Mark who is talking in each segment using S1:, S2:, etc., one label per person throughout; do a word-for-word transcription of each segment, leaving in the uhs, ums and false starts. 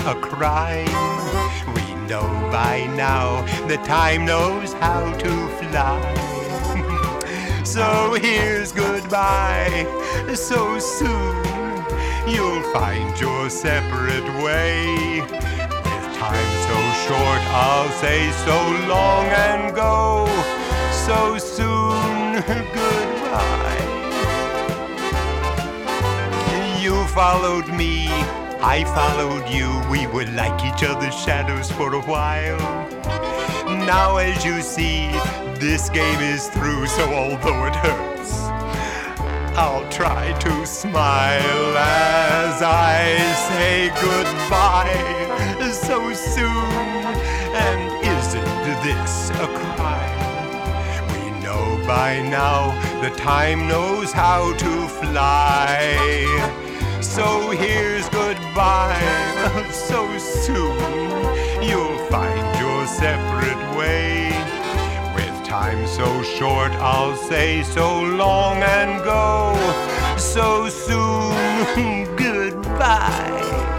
S1: a crime. We know by now that time knows how to fly. So here's goodbye, so soon you'll find your separate way. With time so short, I'll say so long and go so soon. Goodbye. You followed me, I followed you. We were like each other's shadows for a while. Now as you see, this game is through, so although it hurts, I'll try to smile as I say goodbye so soon. And isn't this a crime? We know by now that time knows how to fly. So here's goodbye, so soon you'll find your separate way. With time so short, I'll say so long and go so soon. Goodbye.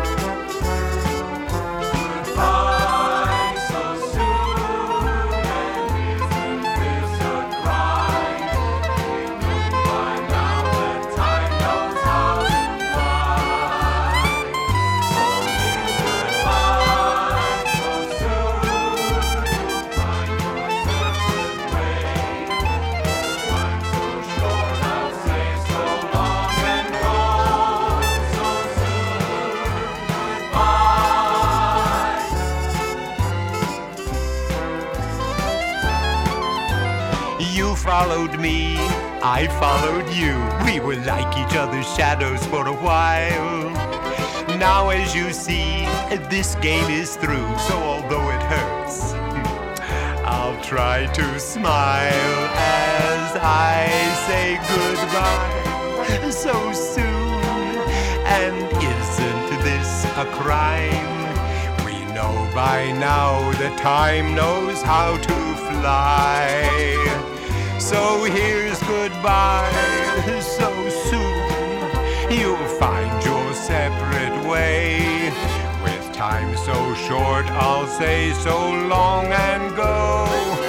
S1: You followed me, I followed you. We were like each other's shadows for a while. Now as you see, this game is through, so although it hurts, I'll try to smile as I say goodbye so soon. And isn't this a crime? We know by now that time knows how to fly. So here's goodbye, so soon you'll find your separate way. With time so short, I'll say so long and go